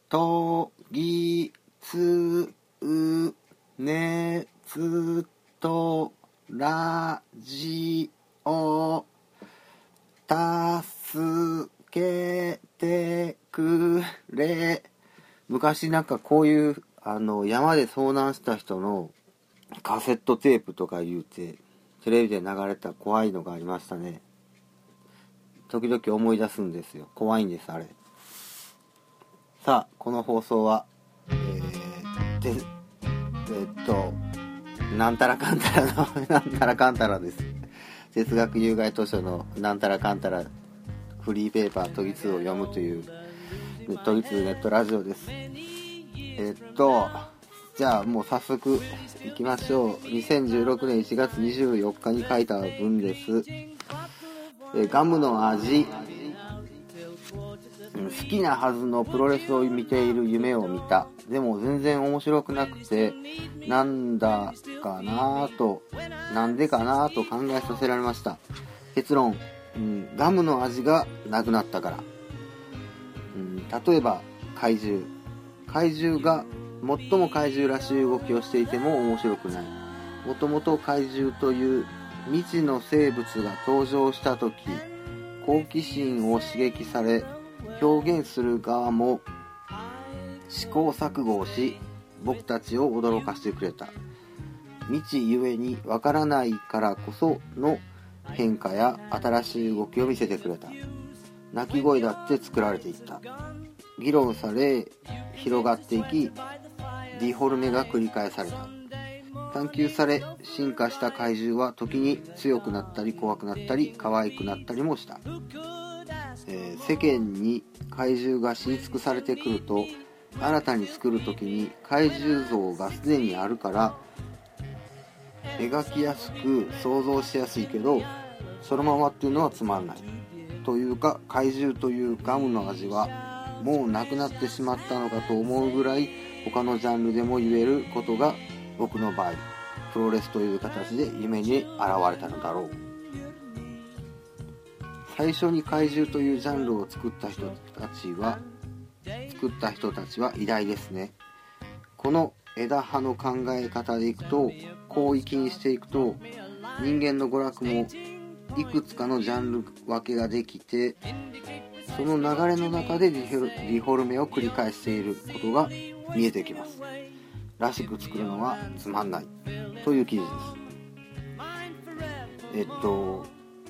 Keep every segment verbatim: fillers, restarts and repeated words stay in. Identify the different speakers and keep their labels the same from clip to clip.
Speaker 1: とぎつうねつとラジオたすけてくれ。昔なんかこういうあの山で遭難した人のカセットテープとか言うてテレビで流れた怖いのがありましたね。時々思い出すんですよ。怖いんですあれ。さあこの放送はえー、でえー、っとなんたらかんたらのなんたらかんたらです。哲学有害図書のなんたらかんたらフリーペーパー都議通を読むという都議通ネットラジオです。えー、っとじゃあもう早速いきましょう。にせんじゅうろくねんいちがつにじゅうよっかに書いた文です。えガムの味。好きなはずのプロレスを見ている夢を見た。でも全然面白くなくて、なんだかなぁと、なんでかなぁと考えさせられました。結論、うん、ガムの味がなくなったから。うん、例えば怪獣。怪獣が最も怪獣らしい動きをしていても面白くない。もともと怪獣という未知の生物が登場したとき、好奇心を刺激され、表現する側も試行錯誤をし、僕たちを驚かしてくれた。未知ゆえにわからないからこその変化や新しい動きを見せてくれた。鳴き声だって作られていった。議論され広がっていき、ディフォルメが繰り返された。探求され進化した怪獣は時に強くなったり怖くなったり可愛くなったりもした。えー、世間に怪獣が知り尽くされてくると、新たに作るときに怪獣像がすでにあるから描きやすく想像しやすいけど、そのままっていうのはつまんないというか、怪獣というガムの味はもうなくなってしまったのかと思うぐらい他のジャンルでも言えることが僕の場合プロレスという形で夢に現れたのだろう。最初に怪獣というジャンルを作った人たちは作った人たちは偉大ですね。この枝葉の考え方でいくと、広域にしていくと、人間の娯楽もいくつかのジャンル分けができて、その流れの中でリフォルメを繰り返していることが見えてきます。らしく作るのはつまんないという記事です。えっと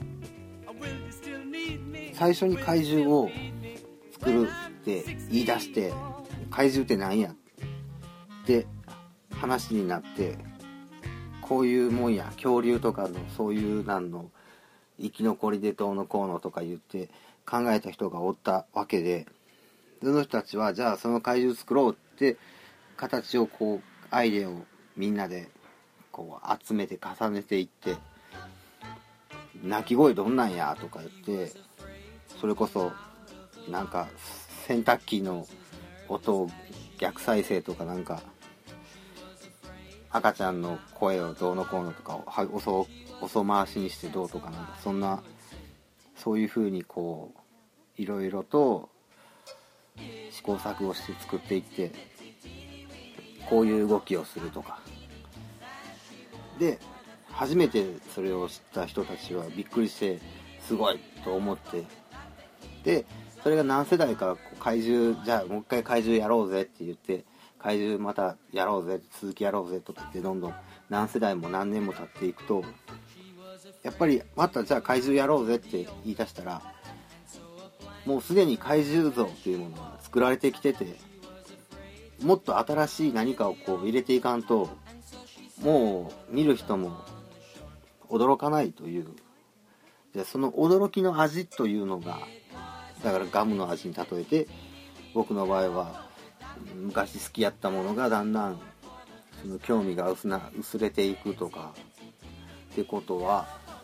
Speaker 1: 最初に怪獣を作るって言い出して、怪獣って何やって話になって、こういうもんや、恐竜とかのそういうなんの生き残りでどうのこうのとか言って考えた人がおったわけで、その人たちはじゃあその怪獣作ろうって形をこうアイデアをみんなでこう集めて重ねていって、鳴き声どんなんやとか言って、それこそなんか洗濯機の音を逆再生とか、なんか赤ちゃんの声をどうのこうのとかを遅遅回しにしてどうとか、なんかそんなそういう風にこういろいろと試行錯誤して作っていって、こういう動きをするとかで、初めてそれを知った人たちはびっくりしてすごいと思って、でそれが何世代か怪獣、じゃあもう一回怪獣やろうぜって言って、怪獣またやろうぜ、続きやろうぜとかってどんどん何世代も何年も経っていくと、やっぱりまたじゃあ怪獣やろうぜって言い出したら、もうすでに怪獣像っていうものが作られてきてて、もっと新しい何かをこう入れていかんと、もう見る人も驚かないという。でその驚きの味というのが、だからガムの味に例えて、僕の場合は昔好きやったものがだんだんその興味が薄な薄れていくとかってことは、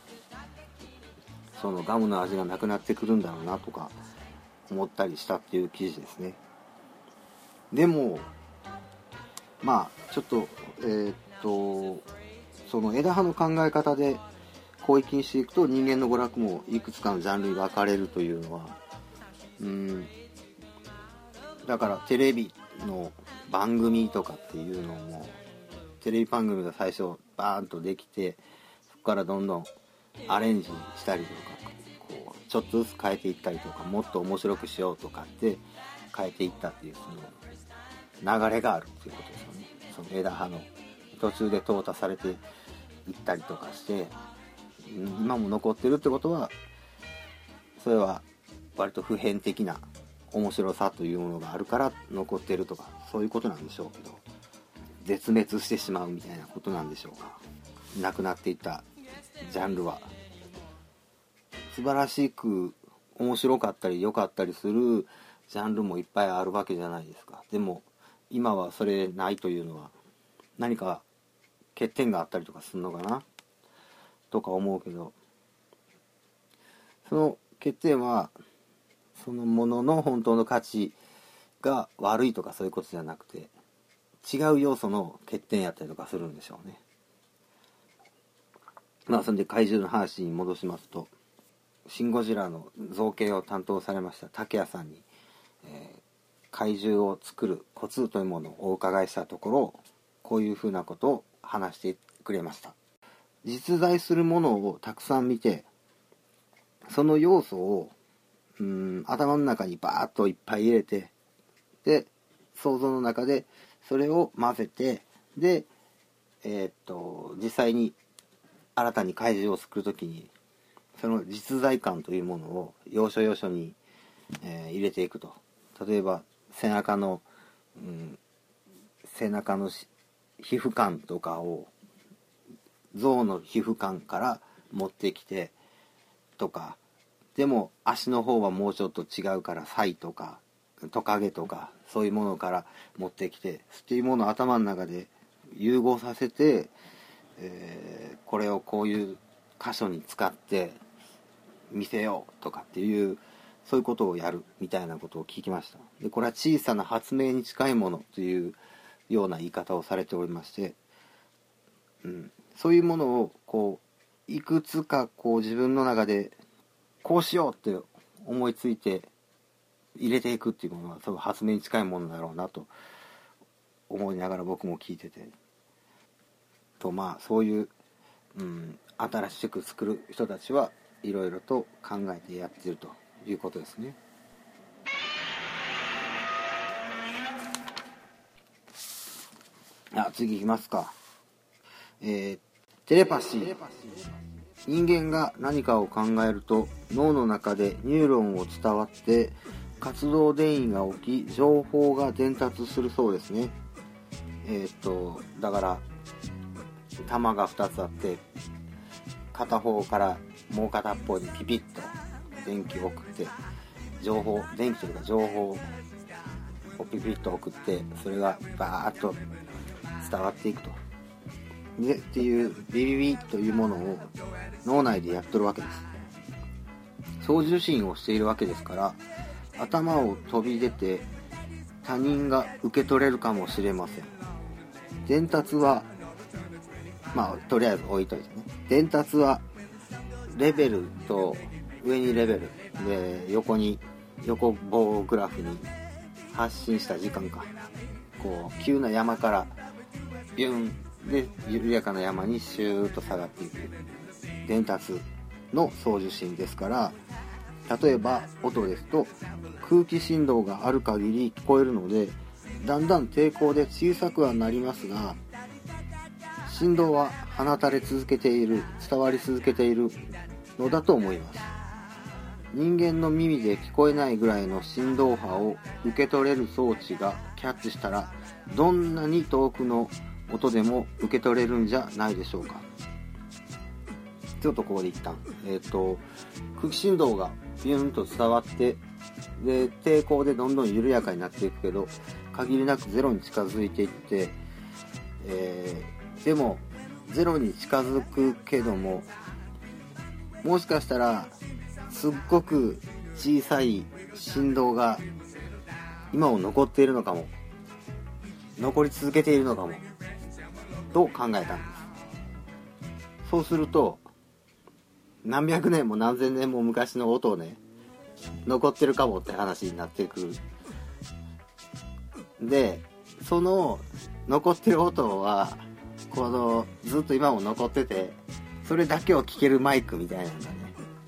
Speaker 1: そのガムの味がなくなってくるんだろうなとか思ったりしたっていう記事ですね。でもまあちょっとえー、っとその枝葉の考え方で広域にしていくと、人間の娯楽もいくつかのジャンルに分かれるというのは、うーんだからテレビの番組とかっていうのも、テレビ番組が最初バーンとできて、そこからどんどんアレンジしたりとか、こうちょっとずつ変えていったりとか、もっと面白くしようとかって変えていったっていう、その流れがあるっていうことですよね。その枝葉の途中で淘汰されていったりとかして、今も残ってるってことは、それは割と普遍的な面白さというものがあるから残ってるとか、そういうことなんでしょうけど、絶滅してしまうみたいなことなんでしょうか。なくなっていったジャンルは素晴らしく面白かったり良かったりするジャンルもいっぱいあるわけじゃないですか。でも今はそれないというのは、何か欠点があったりとかするのかなとか思うけど、その欠点はそのものの本当の価値が悪いとかそういうことじゃなくて、違う要素の欠点やったりとかするんでしょうね。まあそんで怪獣の話に戻しますと、シン・ゴジラの造形を担当されました竹谷さんに、えー、怪獣を作るコツというものをお伺いしたところ、こういうふうなことを話してくれました。実在するものをたくさん見て、その要素をうーん頭の中にバーッといっぱい入れて、で想像の中でそれを混ぜて、でえー、っと実際に新たに怪獣を作るときに、その実在感というものを要所要所に、えー、入れていくと。例えば背中の、うん、背中の皮膚感とかを象の皮膚感から持ってきてとか、でも足の方はもうちょっと違うからサイとかトカゲとかそういうものから持ってきてっていうものを頭の中で融合させて、えー、これをこういう箇所に使って見せようとかっていう、そういうことをやるみたいなことを聞きました。でこれは小さな発明に近いものというような言い方をされておりまして、うん、そういうものをこういくつかこう自分の中でこうしようって思いついて入れていくっていうものは多分発明に近いものだろうなと思いながら僕も聞いてて、とまあそういう、うん、新しく作る人たちはいろいろと考えてやっているということですね。あ、次いきますか。えー、テレパシー。人間が何かを考えると脳の中でニューロンを伝わって活動電位が起き、情報が伝達するそうですね。えー、っとだから玉がふたつあって、片方からもう片方にピピッと電気を送って、情報電気というか情報をピピッと送って、それがバーッと伝わっていくとでっていうビビビというものを脳内でやっとるわけです。送受信をしているわけですから、頭を飛び出て他人が受け取れるかもしれません。伝達はまあとりあえず置いといてね、伝達はレベルと上にレベルで、横に横棒グラフに発信した時間か、こう急な山からビュンで緩やかな山にシューッと下がっていく伝達の送受信ですから、例えば音ですと空気振動がある限り聞こえるので、だんだん抵抗で小さくはなりますが、振動は放たれ続けている、伝わり続けているのだと思います。人間の耳で聞こえないぐらいの振動波を受け取れる装置がキャッチしたら、どんなに遠くの音でも受け取れるんじゃないでしょうか。ちょっとここで一旦、えっと空気振動がビューンと伝わって、で抵抗でどんどん緩やかになっていくけど、限りなくゼロに近づいていって、えー、でもゼロに近づくけども、もしかしたらすっごく小さい振動が今も残っているのかも、残り続けているのかもと考えたんです。そうすると何百年も何千年も昔の音をね、残ってるかもって話になってくるでその残ってる音はこのずっと今も残ってて、それだけを聞けるマイクみたいなのがね、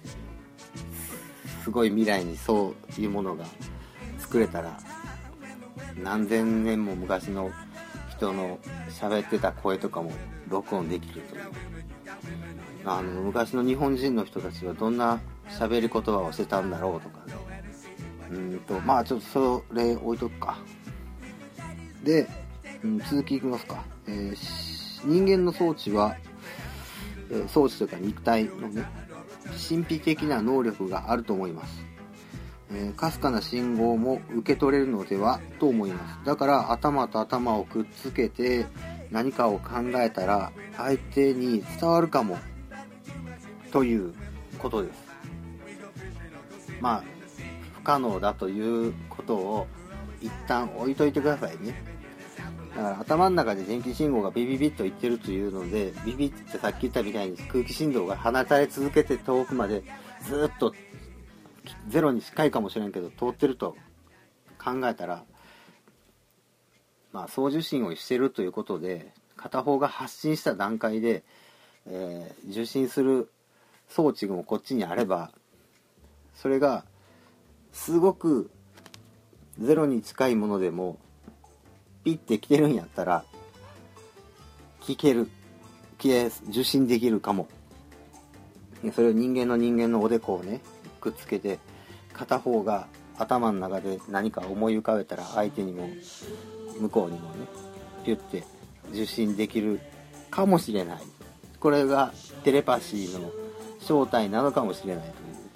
Speaker 1: すごい未来にそういうものが作れたら、何千年も昔の人の喋ってた声とかも録音できるという。あの昔の日本人の人たちはどんな喋り言葉をしてたんだろうとかね。うーんとまあちょっとそれ置いとくか。で、うん、続きいきますか。えー、人間の装置は、えー、装置というか肉体のね、神秘的な能力があると思います。えー、かすかな信号も受け取れるのではと思います。だから頭と頭をくっつけて何かを考えたら相手に伝わるかもということです。まあ不可能だということを一旦置いといてくださいね。だから頭の中で電気信号がビビビッといってるというので、ビビってさっき言ったみたいに空気振動が放たれ続けて遠くまでずっとゼロに近いかもしれんけど通ってると考えたら、まあ送受信をしてるということで、片方が発信した段階で、えー、受信する装置もこっちにあれば、それがすごくゼロに近いものでもピッて来てるんやったら聞ける、受信できるかも。それを人間の人間のおでこをねくっつけて、片方が頭の中で何か思い浮かべたら相手にも向こうにもねピュッて受信できるかもしれない。これがテレパシーの正体なのかもしれないという、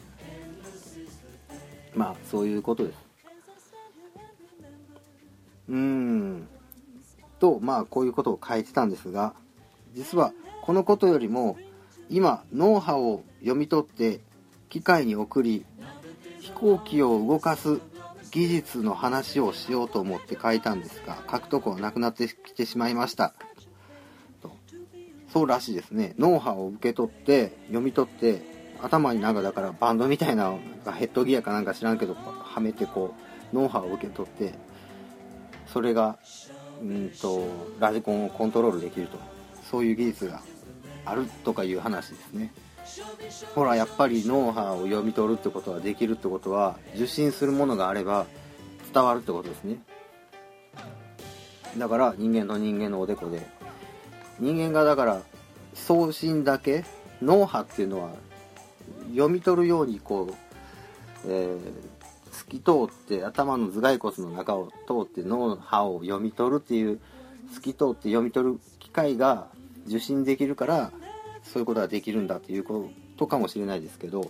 Speaker 1: まあそういうことです。うーんとまあこういうことを書いてたんですが、実はこのことよりも今脳波を読み取って機械に送り飛行機を動かす技術の話をしようと思って書いたんですが、書くとこなくなってきてしまいましたと。そうらしいですね。脳波を受け取って読み取って頭になんかだからバンドみたいなヘッドギアかなんか知らんけどはめてこう脳波を受け取って、それがうんとラジコンをコントロールできると、そういう技術があるとかいう話ですね。ほらやっぱり脳波を読み取るってことはできるってことは、受信するものがあれば伝わるってことですね。だから人間の人間のおでこで、人間がだから送信だけ、脳波っていうのは読み取るようにこう、えー、透き通って頭の頭蓋骨の中を通って脳波を読み取るっていう、透き通って読み取る機械が受信できるからそういうことができるんだっていうことかもしれないですけど、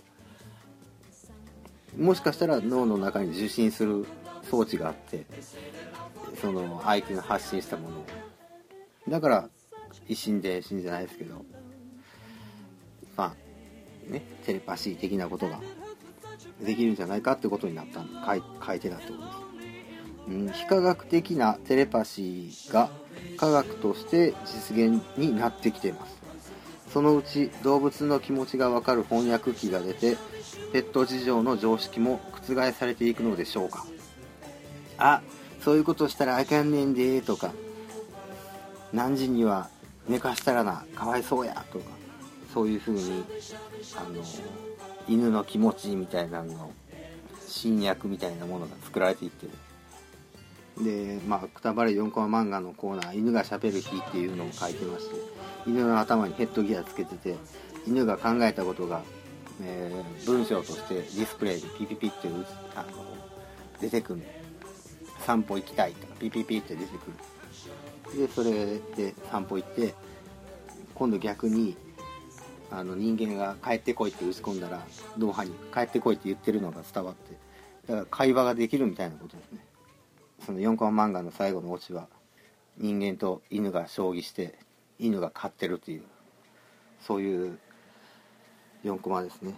Speaker 1: もしかしたら脳の中に受信する装置があって、その相手の発信したものを、だから一心で死んじゃないですけど、まあね、テレパシー的なことができるんじゃないかってことになったんで書い、書いてたってことです。うん、非科学的なテレパシーが科学として実現になってきています。そのうち動物の気持ちがわかる翻訳機が出て、ペット事情の常識も覆されていくのでしょうか。あ、そういうことしたらあかんねんでとか、何時には寝かしたらな、かわいそうやとか、そういう風にあの犬の気持ちみたいなの新訳みたいなものが作られていってる。で、まあ、くたばれよんコマ漫画のコーナー、犬がしゃべる日っていうのを書いてまして、犬の頭にヘッドギアつけてて、犬が考えたことが、えー、文章としてディスプレイでピピピってあの出てくる。散歩行きたいとかピピピって出てくる。でそれで散歩行って、今度逆にあの人間が帰ってこいって打ち込んだら脳波に帰ってこいって言ってるのが伝わって、だから会話ができるみたいなことですね。そのよんコマ漫画の最後のオチは人間と犬が将棋して犬が勝ってるっていう、そういうよんコマですね。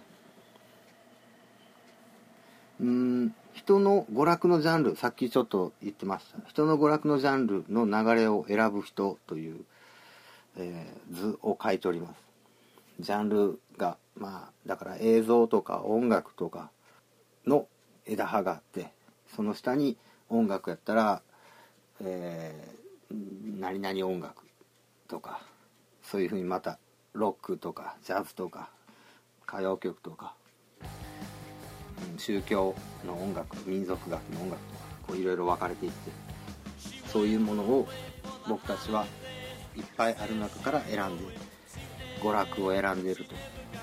Speaker 1: うーん人の娯楽のジャンル、さっきちょっと言ってました。人の娯楽のジャンルの流れを選ぶ人という、えー、図を書いております。ジャンルが、まあだから映像とか音楽とかの枝葉があって、その下に音楽やったらえー、何々音楽とか、そういうふうにまたロックとかジャズとか歌謡曲とか、うん、宗教の音楽、民族楽の音楽とか、こういろいろ分かれていって、そういうものを僕たちはいっぱいある中から選んで娯楽を選んでいると。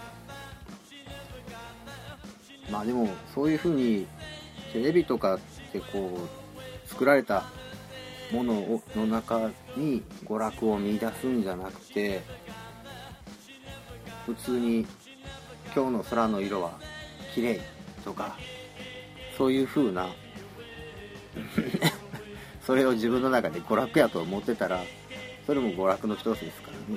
Speaker 1: まあでもそういうふうにテレビとかってこう作られたものをの中に娯楽を見出すんじゃなくて、普通に今日の空の色は綺麗とか、そういう風なそれを自分の中で娯楽やと思ってたら、それも娯楽の一つですからね、うん、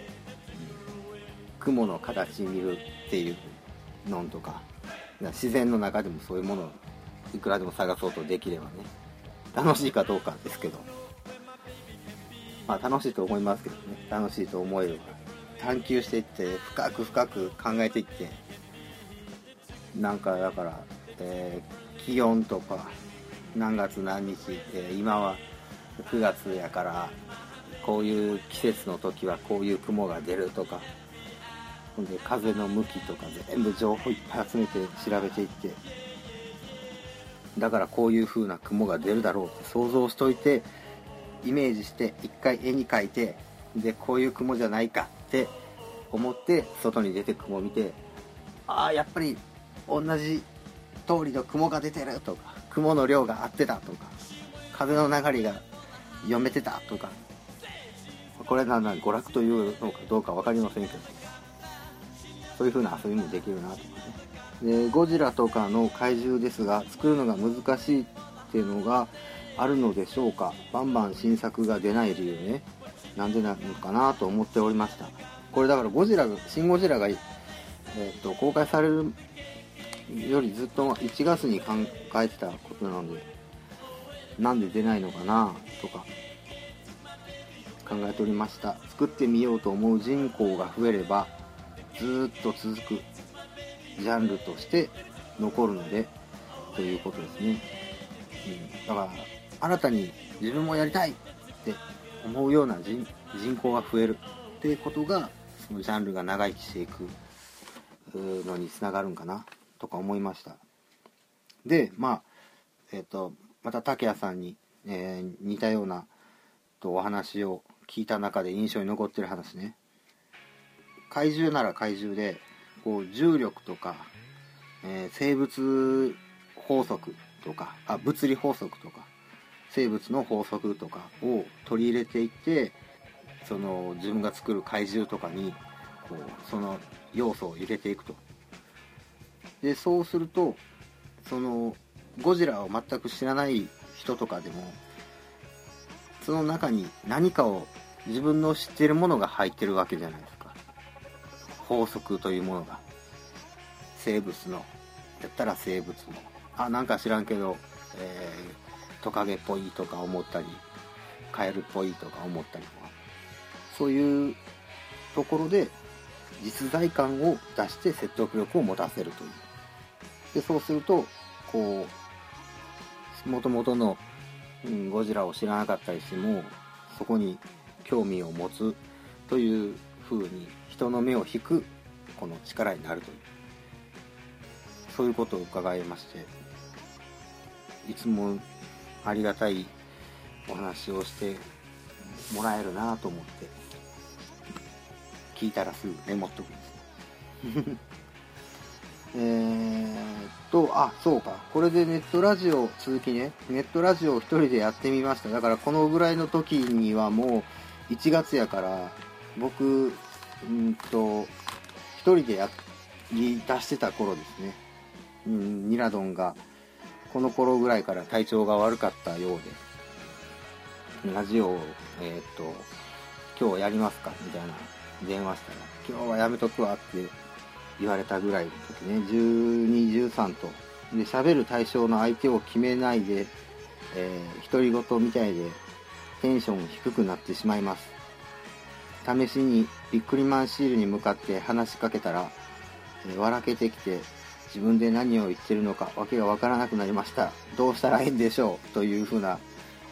Speaker 1: 雲の形見るっていうのとか、自然の中でもそういうものをいくらでも探そうとできればね、楽しいかどうかですけど、まあ楽しいと思いますけどね、楽しいと思える、探求していって深く深く考えていって、なんかだから、えー、気温とか何月何日、えー、今はくがつやからこういう季節の時はこういう雲が出るとか、ほんで風の向きとか全部情報いっぱい集めて調べていって、だからこういう風な雲が出るだろうって想像しといて、イメージして一回絵に描いて、でこういう雲じゃないかって思って外に出て雲を見て、ああやっぱり同じ通りの雲が出てるとか、雲の量が合ってたとか、風の流れが読めてたとか、これなんだ娯楽というのかどうか分かりませんけど、そういう風な遊びもできるなとかね。でゴジラとかの怪獣ですが、作るのが難しいっていうのがあるのでしょうか。バンバン新作が出ない理由ね、なんでなのかなと思っておりました。これだからゴジラシンゴジラが、えー、と公開されるよりずっといちがつに考えてたことなので、なんで出ないのかなとか考えておりました。作ってみようと思う人口が増えればずっと続くジャンルとして残るのでということですね、うん、だから新たに自分もやりたいって思うような 人, 人口が増えるっていうことが、そのジャンルが長生きしていくのにつながるんかなとか思いました。でまあえっ、ー、とまた竹谷さんに、えー、似たようなとお話を聞いた中で印象に残ってる話ね。怪獣なら怪獣でこう重力とか、えー、生物法則とかあ物理法則とか生物の法則とかを取り入れていって、その自分が作る怪獣とかにこうその要素を入れていくと。でそうするとそのゴジラを全く知らない人とかでもその中に何かを自分の知っているものが入ってるわけじゃないですか。法則というものが、生物のやったら生物のあなんか知らんけど、えー、トカゲっぽいとか思ったりカエルっぽいとか思ったりとか、そういうところで実在感を出して説得力を持たせるという。でそうするとこう元々の、うん、ゴジラを知らなかったりしてもそこに興味を持つという風に人の目を引くこの力になるという、そういうことを伺いまして、いつもありがたいお話をしてもらえるなと思って聞いたらすぐメモっとくんですねえーっとあそうかこれでネットラジオ続きねネットラジオを一人でやってみました。だからこのぐらいの時にはもういちがつやから僕うんと一人でやり出してた頃ですね。うんニラドンがこの頃ぐらいから体調が悪かったようで、ラジオをえー、っと今日やりますかみたいな電話したら今日はやめとくわって言われたぐらいの時ね、じゅうに、じゅうさんとで喋る対象の相手を決めないで、えー、独り言みたいでテンション低くなってしまいます。試しにビックリマンシールに向かって話しかけたら、えー、笑けてきて自分で何を言ってるのかわけがわからなくなりました。どうしたらいいんでしょうというふうな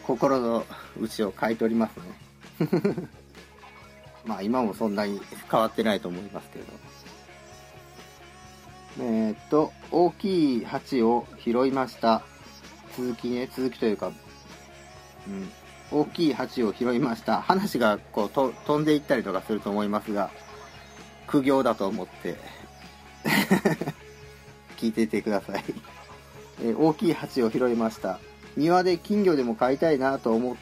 Speaker 1: 心の内を買い取りますねまあ今もそんなに変わってないと思いますけど、えー、っと大きい鉢を拾いました。続きね、続きというか、うん、大きい鉢を拾いました。話がこうと飛んでいったりとかすると思いますが、苦行だと思って聞いていてくださいえー、大きい鉢を拾いました。庭で金魚でも飼いたいなと思って、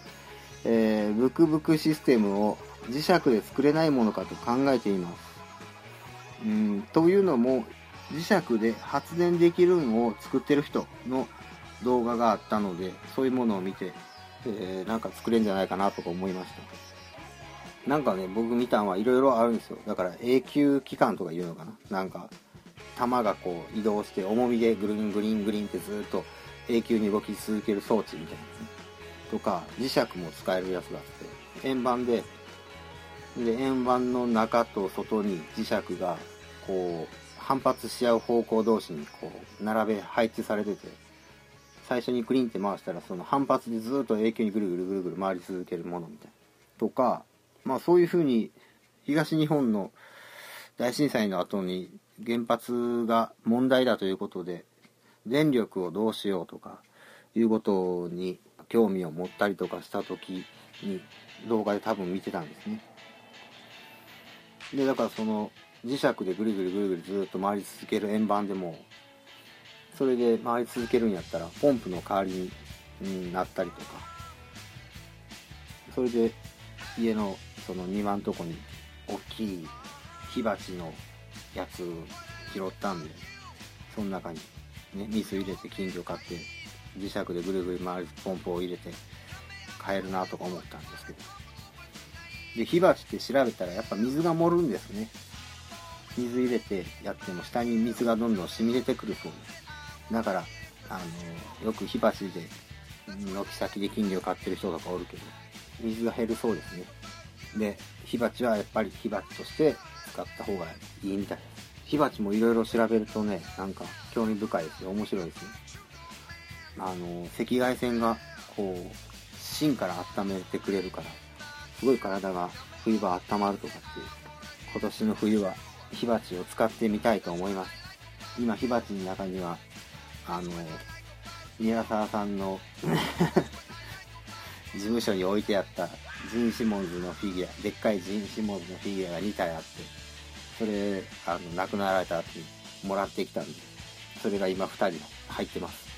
Speaker 1: えー、ブクブクシステムを磁石で作れないものかと考えています。うんというのも、磁石で発電できるのを作ってる人の動画があったので、そういうものを見て、えー、なんか作れんじゃないかなとか思いました。なんかね、僕見たのはいろいろあるんですよ。だから永久期間とか言うのかな、なんか玉がこう移動して重みでグリングリングリンってずっと永久に動き続ける装置みたいな、ね、とか磁石も使えるやつがあって、円盤でで円盤の中と外に磁石がこう反発し合う方向同士にこう並べ配置されてて、最初にクリンって回したらその反発でずっと永久にぐるぐるぐるぐる回り続けるものみたいなとか、まあそういう風に東日本の大震災の後に原発が問題だということで電力をどうしようとかいうことに興味を持ったりとかした時に動画で多分見てたんですね。でだからその磁石でぐるぐるぐるぐるずっと回り続ける円盤でもそれで回り続けるんやったらポンプの代わりになったりとか、それで家のその庭のとこに大きい火鉢のやつ拾ったんで、その中にね水入れて金魚買って磁石でぐるぐる回るポンプを入れて買えるなとか思ったんですけど、で火鉢って調べたらやっぱ水が盛るんですね。水入れてやっても下に水がどんどん染み出てくるそうです。だからあのよく火鉢で軒先で金魚買ってる人とかおるけど水が減るそうですね。で火鉢はやっぱり火鉢として使った方がいいみたいです。火鉢もいろいろ調べるとね、なんか興味深いですよ。面白いですね。あの赤外線がこう芯から温めてくれるからすごい体が冬場温まるとかっていう、今年の冬は火鉢を使ってみたいと思います。今火鉢の中にはあの宮沢さんの事務所に置いてあったジン・シモンズのフィギュア、でっかいジン・シモンズのフィギュアがにたいあって、それあの亡くなられた後にもらってきたんで、それが今ふたり入ってます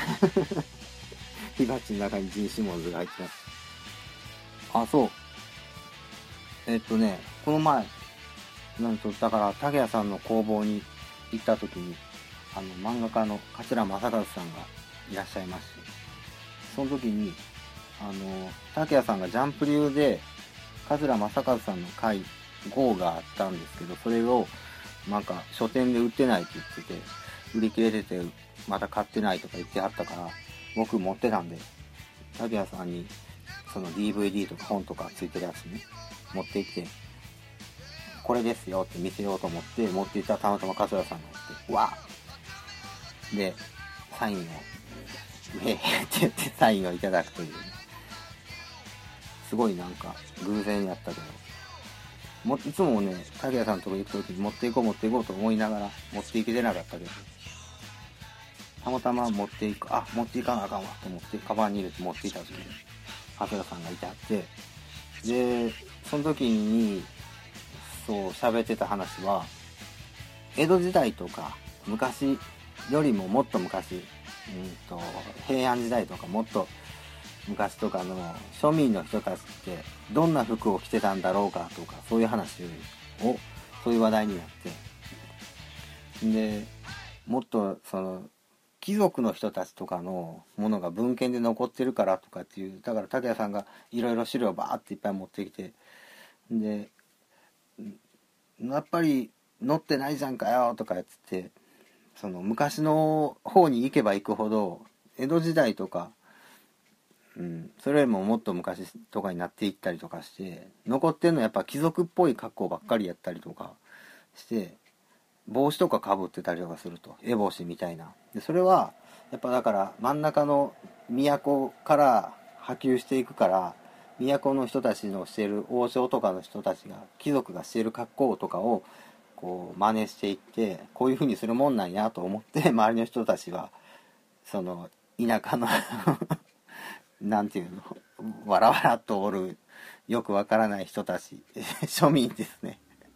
Speaker 1: 火鉢の中にジン・シモンズが入ってます。あ、そうえっとねこの前なんとだから竹谷さんの工房に行った時にあの漫画家の桂正和さんがいらっしゃいまして、その時にあの竹谷さんがジャンプ流で桂正和さんの回号があったんですけど、それをなんか書店で売ってないって言ってて、売り切れててまだ買ってないとか言ってはったから、僕持ってたんで竹谷さんにその ディーブイディー とか本とかついてるやつね持って行って、これですよって見せようと思って持っていったらたまたま桂さんがいて、わーでサインを「えー」って言ってサインをいただくという、ね、すごいなんか偶然やったけど、もいつもね竹谷さんのとこ行くときに持っていこう持っていこうと思いながら持っていけてなかったけど、たまたま持っていくあ持っていかなあかんわと思ってカバンに入れて持っていたときに竹谷さんがいてあって、でその時にそう喋ってた話は江戸時代とか昔よりももっと昔、うんと平安時代とかもっと昔とかの庶民の人たちってどんな服を着てたんだろうかとか、そういう話をそういう話題になって、でもっとその貴族の人たちとかのものが文献で残ってるからとかっていう、だから竹谷さんがいろいろ資料バーっていっぱい持ってきて、でやっぱり載ってないじゃんかよとか言って、その昔の方に行けば行くほど江戸時代とか、うん、それよりももっと昔とかになっていったりとかして、残ってんのはやっぱ貴族っぽい格好ばっかりやったりとかして、帽子とかかぶってたりとかすると、烏帽子みたいな。でそれはやっぱだから真ん中の都から波及していくから、都の人たちのしている、王将とかの人たちが、貴族がしている格好とかをこう真似していって、こういう風にするもんなんやと思って周りの人たちはその田舎のなんていうの、わらわらっとおるよくわからない人たち庶民ですね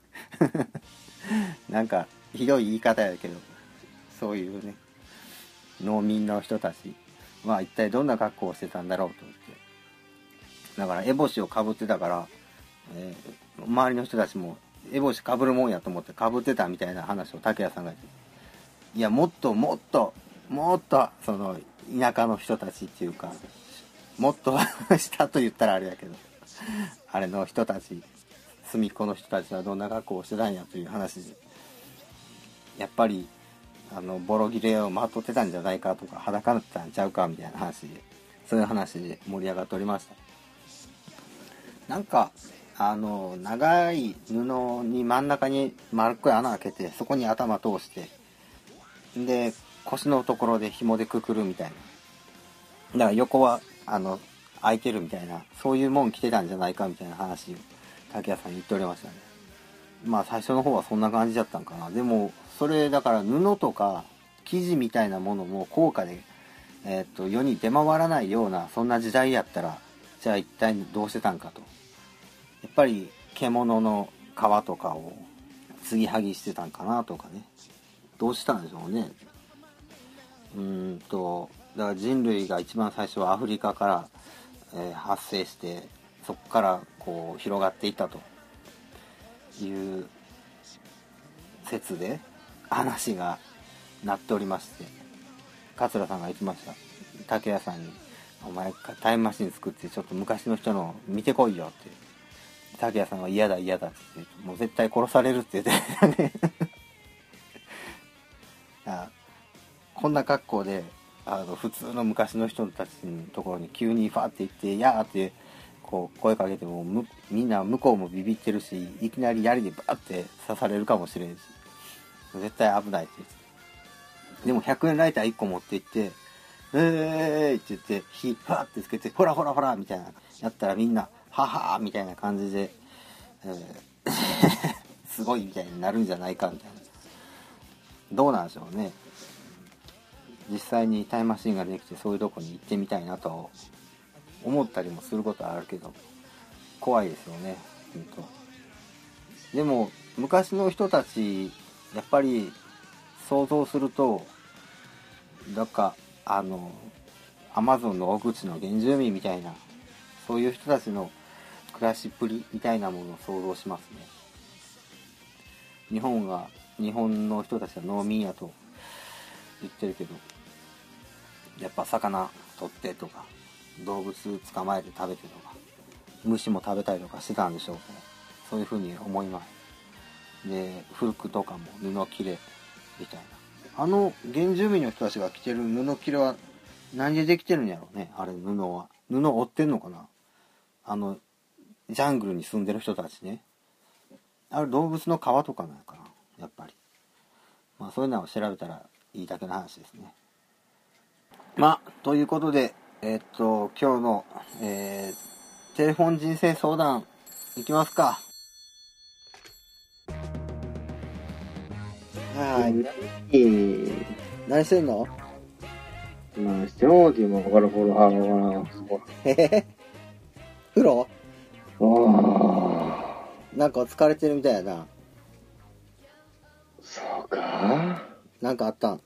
Speaker 1: なんかひどい言い方やけど、そういうね農民の人たちは一体どんな格好をしてたんだろうと思って、だから烏帽子をかぶってたから、えー、周りの人たちも烏帽子かぶるもんやと思ってかぶってたみたいな話を竹谷さんが言って、いやもっともっともっとその田舎の人たちっていうか、もっと下と言ったらあれやけど、あれの人たち、隅っこの人たちはどんな格好をしてたんやという話で、やっぱりあのボロ切れをまとってたんじゃないかとか、裸だったんちゃうかみたいな話で、そういう話で盛り上がっておりました。なんかあの長い布に真ん中に丸っこい穴開けて、そこに頭通して、で腰のところで紐でくくるみたいな、だから横はあの開いてるみたいな、そういうもん着てたんじゃないかみたいな話を竹谷さん言っておりましたね。まあ最初の方はそんな感じだったんかな。でもそれだから布とか生地みたいなものも高価で、えー、っと世に出回らないようなそんな時代やったら、じゃあ一体どうしてたんかと。やっぱり獣の皮とかを継ぎはぎしてたんかなとかね、どうしたんでしょうね。うーんとだから人類が一番最初はアフリカから、えー、発生して、そこからこう広がっていったという説で話がなっておりまして、桂さんが言ってました。竹谷さんにお前タイムマシン作ってちょっと昔の人の見てこいよって、竹谷さんは嫌だ嫌だって言って、もう絶対殺されるって言ってたねこんな格好であの普通の昔の人たちのところに急にファーって行ってやーってこう声かけても、むみんな向こうもビビってるし、いきなり槍でバーって刺されるかもしれんし、絶対危ないって言って、でもひゃくえんライターいっこ持って行ってえーって言って火ファーってつけて、ほらほらほらみたいなやったら、みんなははーみたいな感じで、えー、すごいみたいになるんじゃないかみたいな。どうなんでしょうね。実際にタイムマシンができてそういうとこに行ってみたいなと思ったりもすることはあるけど、怖いですよね本当。でも昔の人たちやっぱり想像すると、なんかあのアマゾンの奥地の原住民みたいな、そういう人たちの暮らしっぷりみたいなものを想像しますね。日本が日本の人たちは農民やと言ってるけど、やっぱ魚取ってとか動物捕まえて食べてとか虫も食べたりとかしてたんでしょうね。そういう風に思います。で服とかも布切れみたいな、あの原住民の人たちが着てる布切れは何でできてるんやろうね。あれ布は布を織ってんのかな。あのジャングルに住んでる人たちね、あれ動物の皮とかなのかなやっぱり。まあそういうのを調べたらいいだけの話ですね。まあということで、えー、っと今日の、えー、テレフォン人生相談いきますか。はい。
Speaker 2: いい。
Speaker 1: 何してんの？
Speaker 2: まあ、してもうて今から風呂入ろうかな。
Speaker 1: へへへ。風呂？
Speaker 2: ああ。
Speaker 1: なんか疲れてるみたいやな。
Speaker 2: そうか。
Speaker 1: なんかあったん？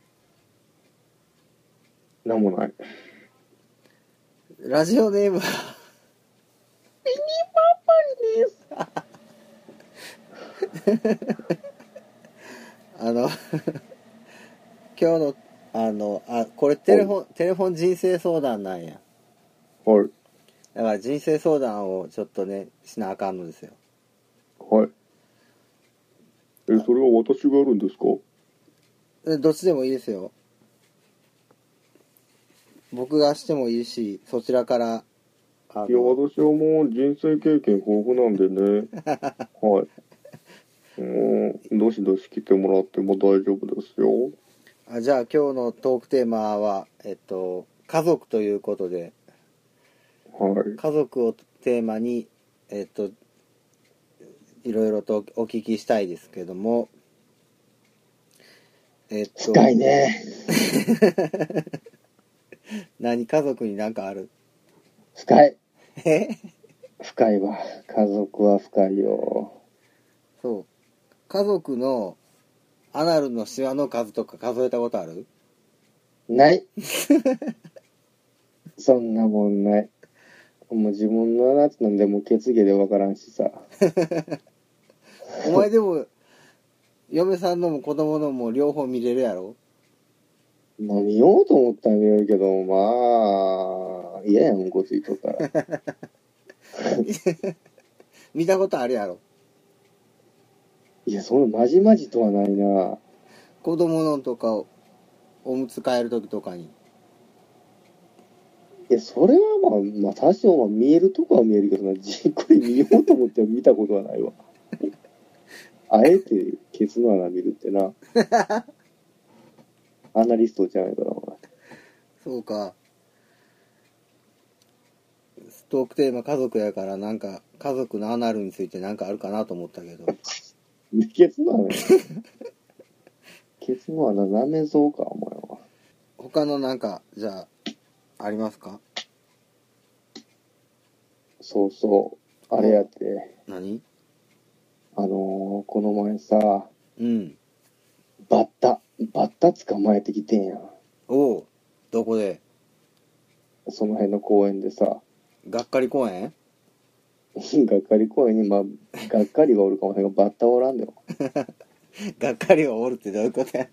Speaker 2: なんもない。
Speaker 1: ラジオネームは
Speaker 2: ミニパパです。
Speaker 1: あの今日のあのあこれテレフォンテレフォン人生相談なんや。
Speaker 2: はい。
Speaker 1: だから人生相談をちょっとねしなあかんのですよ。
Speaker 2: はい。え、それは私がやるんですか？
Speaker 1: え、どっちでもいいですよ。僕がしてもいいし、そちらから
Speaker 2: あの。いや、私はもう人生経験豊富なんでね。はい。もうどしどし来てもらっても大丈夫ですよ。
Speaker 1: あ、じゃあ今日のトークテーマはえっと家族ということで、
Speaker 2: はい。
Speaker 1: 家族をテーマに、えっと、いろいろとお聞きしたいですけども、えっと、
Speaker 2: 深いね。
Speaker 1: 何、家族になんかある？
Speaker 2: 深い。
Speaker 1: え
Speaker 2: 深いわ。家族は深いよ。
Speaker 1: そう。家族のアナルのシワの数とか数えたことある？
Speaker 2: ない。そんなもんない。もう自分のやつなんでもう血毛でわからんしさ。
Speaker 1: お前でも、嫁さんのも子供のも両方見れるやろ？
Speaker 2: まあ見ようと思ったら見れるけど、まあ、嫌やんこついとったら。
Speaker 1: 見たことあるやろ？
Speaker 2: いや、そのまじまじとはないな。
Speaker 1: 子供のとかおむつ替える時とかに。
Speaker 2: いや、それはまあ、まあ多少は見えるとこは見えるけどな、じっくり見ようと思って見たことはないわ。あえてケツの穴見るってな。アナリストじゃないから、お前。
Speaker 1: そうか。トークテーマ家族やからなんか家族のアナルについてなんかあるかなと思ったけど。
Speaker 2: ケツの穴ケツの穴舐めそうか、お前は。
Speaker 1: 他のなんか、じゃあ、ありますか？
Speaker 2: そうそう。あれやって。
Speaker 1: 何？
Speaker 2: あのー、この前さ、
Speaker 1: うん。
Speaker 2: バッタ、バッタ捕まえてきてんやん。
Speaker 1: おう。どこで？
Speaker 2: その辺の公園でさ。
Speaker 1: がっかり公園？
Speaker 2: がっかり公園に、まあ、がっかりはおるかもしれんけど、バッタはおらんでよ。
Speaker 1: がっかりはおるってどういうことや？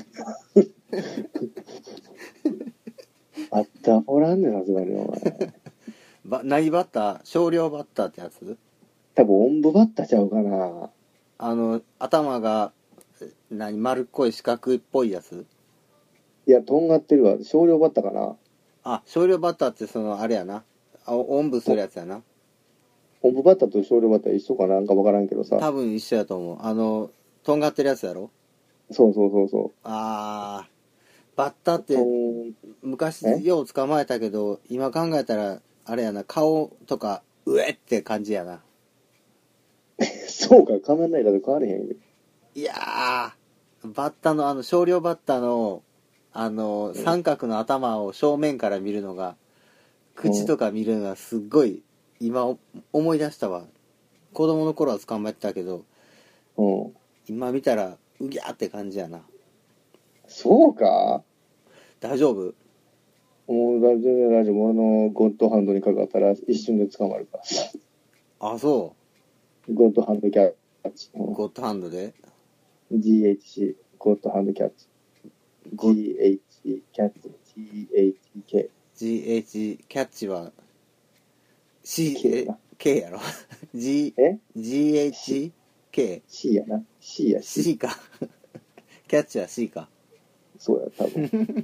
Speaker 2: バッタおらんね、さすがにお前。
Speaker 1: ば何バッター？少量バッターってやつ？
Speaker 2: 多分、おんぶバッタちゃうかな。
Speaker 1: あの、頭が、何、丸っこい四角いっぽいやつ？
Speaker 2: いや、とんがってるわ。少量バッタかな。
Speaker 1: あ、少量バッターってその、あれやな。あおんぶするやつやな。
Speaker 2: おんぶバッタと少量バッタ一緒かなんかわからんけどさ。
Speaker 1: 多分一緒やと思う。あの、とんがってるやつやろ？
Speaker 2: そうそうそうそう。
Speaker 1: あー、バッタって
Speaker 2: とん
Speaker 1: 昔
Speaker 2: え
Speaker 1: よう捕まえたけど、今考えたら、あれやな、顔とか、うえって感じやな。
Speaker 2: そうか、仮面ライダーと変われへんよ。
Speaker 1: いやー、バッタの、あの、少量バッタの、あの、三角の頭を正面から見るのが、口とか見るのがすっごい、今お思い出したわ。子供の頃は捕まえてたけど、
Speaker 2: うん。
Speaker 1: 今見たら、うぎゃーって感じやな。
Speaker 2: そうか。
Speaker 1: 大丈夫？
Speaker 2: もう全然大丈夫。俺のゴッドハンドにかかったら一瞬で捕まるから。
Speaker 1: あ、そ
Speaker 2: ゴッドハンドキャッチ。
Speaker 1: う。ゴッドハンドで
Speaker 2: ジーエイチシー、ゴッドハンドキャッチ。
Speaker 1: ゴ
Speaker 2: ジーエイチ キャッチ。ジーエイチケー。
Speaker 1: ジーエイチ キャッチは C、
Speaker 2: K な
Speaker 1: K やろ？ G、
Speaker 2: え
Speaker 1: ジーエイチケー？
Speaker 2: C やな。C や C。
Speaker 1: C か。キャッチは C か。
Speaker 2: そうや、多分。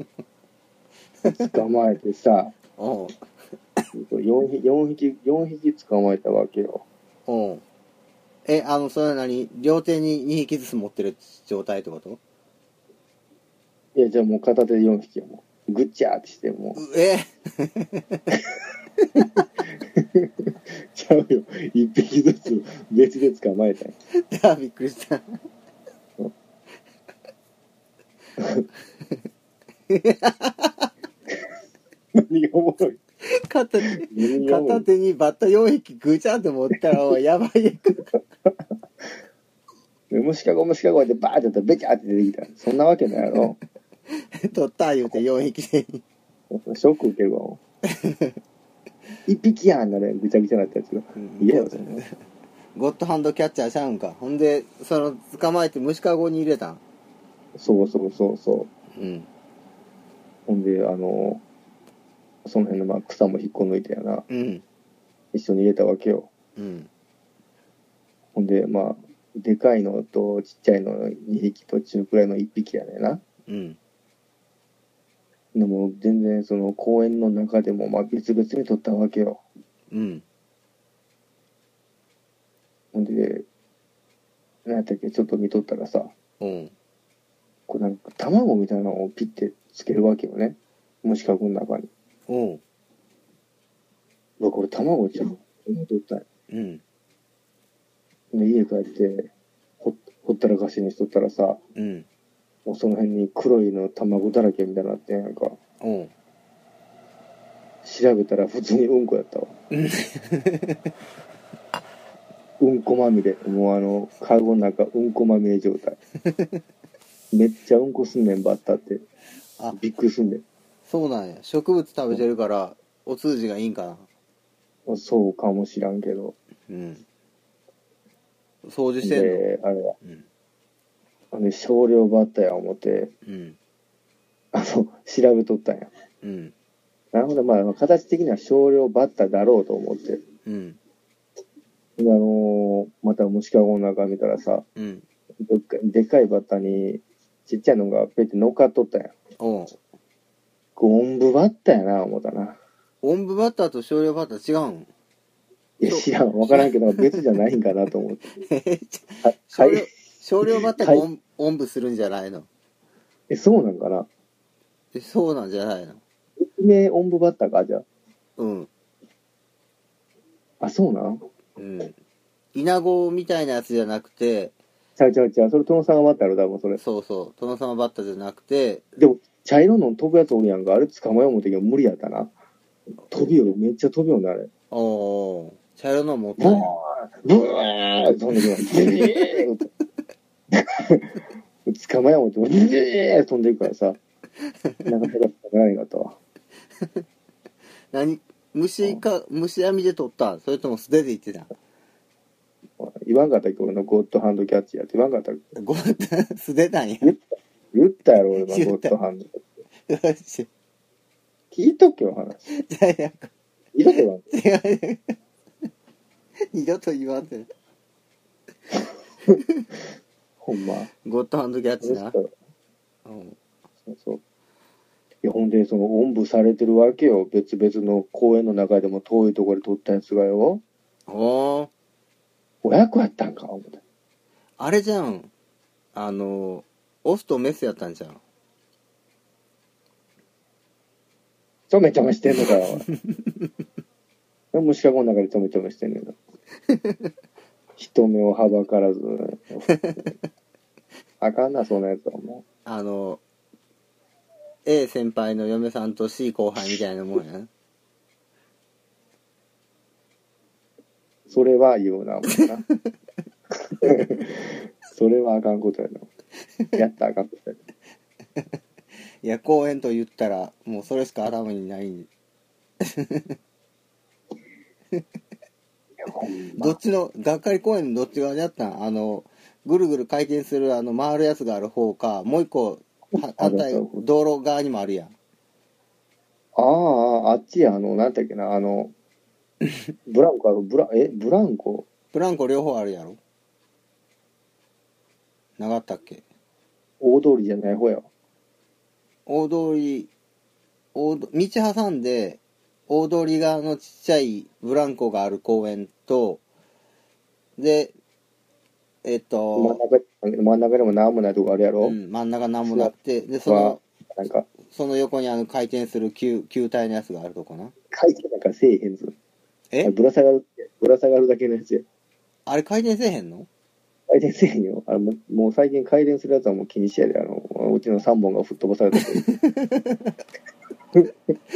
Speaker 2: 捕まえてさ、
Speaker 1: おう
Speaker 2: よんひき、よんひき、よんひき捕まえたわけよ。
Speaker 1: おうえ、あの、それは何？両手ににひきずつ持ってる状態ってこと？
Speaker 2: いや、じゃあもう片手でよんひきやもん。ぐっちゃーってしてもう。
Speaker 1: うえ
Speaker 2: ちゃうよ。一匹ずつ別で捕まえたんや。
Speaker 1: あ、びっくりした。
Speaker 2: 何がおもろい？
Speaker 1: 片手、
Speaker 2: 何がおもろい？
Speaker 1: 片手にバッタよんひきぐちゃって持ったら、おいやばいや
Speaker 2: 虫かご虫かごってバーってやったらベチャーって出てきた。そんなわけないやろ。
Speaker 1: 取った言うてよんひきで。
Speaker 2: ショック受けるわ。一匹やんなれ、ぐちゃぐちゃなったやつが。いやよ、そんな。
Speaker 1: ゴッドハンドキャッチャーちゃうんか。ほんで、その、捕まえて虫かごに入れたん。
Speaker 2: そうそうそうそう。
Speaker 1: うん。
Speaker 2: ほんで、あの、その辺のまあ草も引っこ抜いてやな。
Speaker 1: うん。
Speaker 2: 一緒に入れたわけよ。
Speaker 1: うん。
Speaker 2: ほんで、まあ、でかいのとちっちゃいのにひきと中くらいのいっぴきやねんな。
Speaker 1: うん。
Speaker 2: でも全然その公園の中でもまあ別々に撮ったわけよ。
Speaker 1: うん。
Speaker 2: ほんで、なんやったっけ、ちょっと見とったらさ、
Speaker 1: うん。
Speaker 2: こうなんか卵みたいなのをピッてつけるわけよね。虫かごの中に。
Speaker 1: うん。
Speaker 2: わ、これ卵ちゃう。思っとったんや。
Speaker 1: うん。
Speaker 2: で、家帰って、ほ、ほったらかしにしとったらさ、
Speaker 1: うん。
Speaker 2: もうその辺に黒いの卵だらけみたいになってんやんか。
Speaker 1: おう。
Speaker 2: 調べたら普通にうんこやったわ。うんこまみれ。もうあの、カゴの中うんこまみれ状態。めっちゃうんこすんねん、バッタって。
Speaker 1: あ、
Speaker 2: びっくりすんねん。
Speaker 1: そうなんや。植物食べてるから、お通じがいいんかな。
Speaker 2: そうかもしらんけど。
Speaker 1: うん。掃除してんの？
Speaker 2: で、あれや。
Speaker 1: うん。
Speaker 2: あの、少量バッタや思って、
Speaker 1: うん。
Speaker 2: あの、調べとったんや。
Speaker 1: うん。
Speaker 2: なるほど、まあ、形的には少量バッタだろうと思って。
Speaker 1: うん。
Speaker 2: で、あのーまた虫かごの中見たらさ、
Speaker 1: うん。
Speaker 2: でっかでっかいバッタにちっちゃいのがペって乗っかっとったんや。
Speaker 1: おう。
Speaker 2: ゴンブバッタやな、思ったな。
Speaker 1: おんぶバッターと少量バッター違うん？
Speaker 2: いや、知らん、わからんけど、別じゃないんかなと思って。は
Speaker 1: 少量
Speaker 2: はい。
Speaker 1: 少量バッターがおんおんぶするんじゃないの？
Speaker 2: え、そうなんかな。
Speaker 1: え、そうなんじゃないの？
Speaker 2: 説明オンブバッタか、じゃ
Speaker 1: うん。
Speaker 2: あ。あ、そうなん。
Speaker 1: うん。イナゴみたいなやつじゃなくて、
Speaker 2: ちゃうちゃうちゃう。それ、トノサマバッタやろ、多分それ。
Speaker 1: そうそう、トノサマバッタじゃなくて、
Speaker 2: でも、茶色の飛ぶやつおるやんか。あれ捕まえよう思ってけど無理やったな。飛びよる、めっちゃ飛びよるね、あれ。
Speaker 1: おお、茶色の持った
Speaker 2: ブワ
Speaker 1: んや。
Speaker 2: ーブワーって飛んでくる。ビーッ捕まえよう思って、ビーッ飛んでいくからさ。なかなか捕まえなかったわ。
Speaker 1: 何虫か、虫網で取ったん？それとも素手で行ってたん？
Speaker 2: 言わんかったっけ、俺のゴッドハンドキャッチやって言わんかったっけ。
Speaker 1: ご素手なんや。
Speaker 2: 言ったやろ、俺のゴッドハンド。
Speaker 1: よし。
Speaker 2: 聞いとけよ、話。
Speaker 1: じゃあや
Speaker 2: 聞いとけよ。
Speaker 1: 違う。二度と言わんて。
Speaker 2: ほんま。
Speaker 1: ゴッドハンドキャッチな。
Speaker 2: そう
Speaker 1: うん
Speaker 2: そう。いや、ほんで、その、おんぶされてるわけよ。別々の公園の中でも遠いところで撮ったやつがよ。
Speaker 1: おー。
Speaker 2: 親子やったんか、思った。
Speaker 1: あれじゃん。あの、オスとメスやったんじゃん。
Speaker 2: ちょめちょめしてんのかよ。虫かごの中でちょめちょめしてんねんな。人目をはばからず。あかんな、そんなやつはも
Speaker 1: あの、A 先輩の嫁さんと C 後輩みたいなもんやな。
Speaker 2: う。それは言うな、もうな。それはあかんことやな。やったらあかんことやな。
Speaker 1: いや、公園と言ったら、もうそれしか頭にないんで。どっちの、がっかり公園のどっち側にあったん？あの、ぐるぐる回転するあの回るやつがある方か、もう一個、は反対道路側にもあるやん。
Speaker 2: ああ、あっちや、あの、なんだっけな、あの、ブランコある、ブラ、え、ブランコ
Speaker 1: ブランコ両方あるやろ？なかったっけ？
Speaker 2: 大通りじゃない方やわ。
Speaker 1: 大通り、大道挟んで、大通り側のちっちゃいブランコがある公園と、で、えっと、
Speaker 2: 真ん中、真ん中でも何もないとこあるやろ、
Speaker 1: うん、真ん中なんもなくて、で、その、
Speaker 2: なんか、
Speaker 1: その横にあの回転する球、球体のやつがあるとこな。
Speaker 2: 回転なんかせえへんぞ。
Speaker 1: え？
Speaker 2: ぶら下がる、ぶら下がるだけのやつや。
Speaker 1: あれ回転せえへんの？
Speaker 2: 回転せえへんよ。あれもうもう最近回転するやつはもう禁止やで、あの、うちのさんぼんが吹っ飛ばされたけど。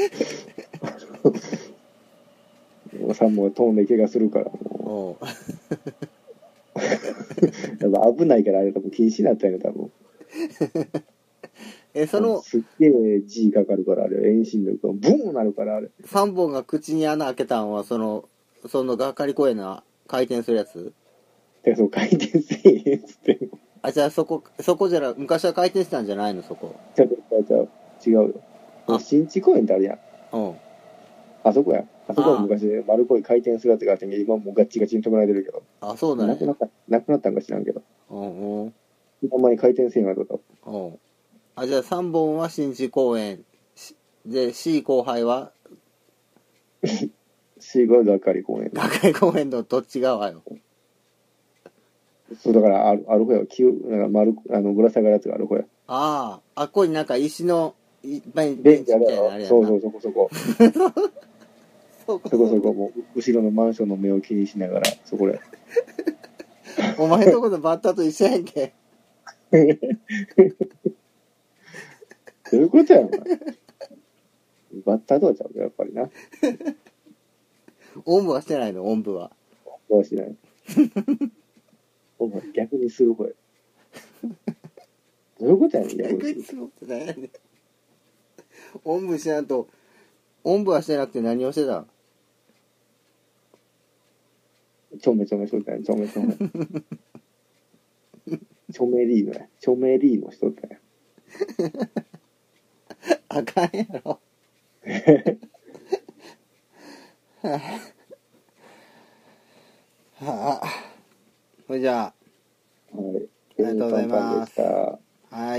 Speaker 2: もうさんぼんが飛んで怪我するから、も
Speaker 1: おう
Speaker 2: う。やっぱ危ないからあれ多分禁止になったんやね、多分。
Speaker 1: え、その、
Speaker 2: すっげえ G かかるから、あれ、遠心力がブーンなるから、あれ。
Speaker 1: さんぼんが口に穴開けたんは、その、そのがっかり公園の回転するやつ？
Speaker 2: で、そう、回転せえへんっつってんの。
Speaker 1: あ、じゃあそこ、そこじゃな、昔は回転してたんじゃないの、そこ。
Speaker 2: ちゃうちゃうちゃう、違うよ。
Speaker 1: あ
Speaker 2: 新地公園ってあるやん。
Speaker 1: うん。
Speaker 2: あそこや。あそこは昔、丸っこい回転するやつがあって、今もうガッチガチに止められてるけど。
Speaker 1: あ、そうだね。
Speaker 2: なくなった、なくなったんか知らんけど。
Speaker 1: うんうん。
Speaker 2: ほんまに回転せえへんかったと。
Speaker 1: うんあ、じゃあさんぼんは新地公園。しで、C 後輩は
Speaker 2: シーゴはがっかり公園。
Speaker 1: がっかり公園のどっち側よ。
Speaker 2: そう、だからある、あるほや。急、なんか丸、あの、ぶら下がるやつがあるほや。
Speaker 1: ああ、あっこになんか石のいっぱい
Speaker 2: ベンチあるやろ。
Speaker 1: みたいなのあるやんな。
Speaker 2: そうそう、そこそこ。 そこそこもう後ろのマンションの目を気にしながらそこで
Speaker 1: お前んとこのバッタと一緒やんけ。
Speaker 2: どういうことやお前。バッターとはちゃうやっぱりな。
Speaker 1: おんぶはしてないの、おんぶは。
Speaker 2: おんぶはしない。お前逆にする方や。どういうことやねん、逆
Speaker 1: 逆にするって何やねん。おんぶしないと、おんぶはしてなくて何をしてた？
Speaker 2: ちょめちょめしとったやん、ちょめちょめ。ちょめリーノや。ちょめリーノしとったやん。
Speaker 1: あかんやろ。はあ。それじゃあ、
Speaker 2: はい。
Speaker 1: ありがとうございます。
Speaker 2: えーパンパンでした。
Speaker 1: はい。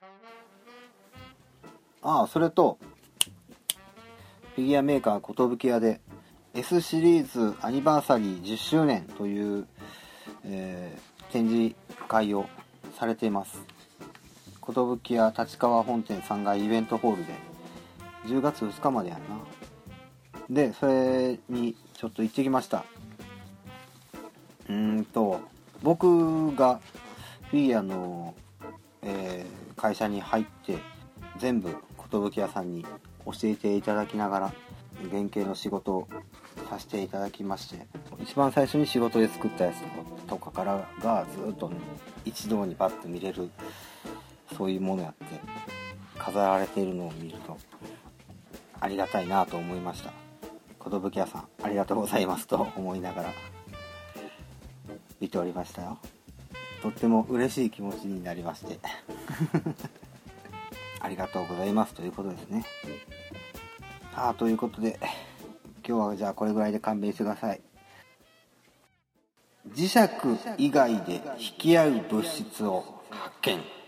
Speaker 1: ああ、それと、フィギュアメーカー寿屋で S シリーズアニバーサリーじゅっしゅうねんという、えー展示会をされています。寿屋立川本店さんがいイベントホールでじゅうがつふつかまでやんな。で、それにちょっと行ってきました。うーんと僕がフィギュアの、えー会社に入って全部寿屋さんに教えていただきながら原型の仕事をさせていただきまして、一番最初に仕事で作ったやつとかからがずっと一堂にバッと見れる、そういうものやって飾られているのを見るとありがたいなと思いました。寿屋さんありがとうございますと思いながら見ておりましたよ。とっても嬉しい気持ちになりましてありがとうございますということですね。ああ、ということで今日はじゃあこれぐらいで勘弁してください。磁石以外で引き合う物質を発見。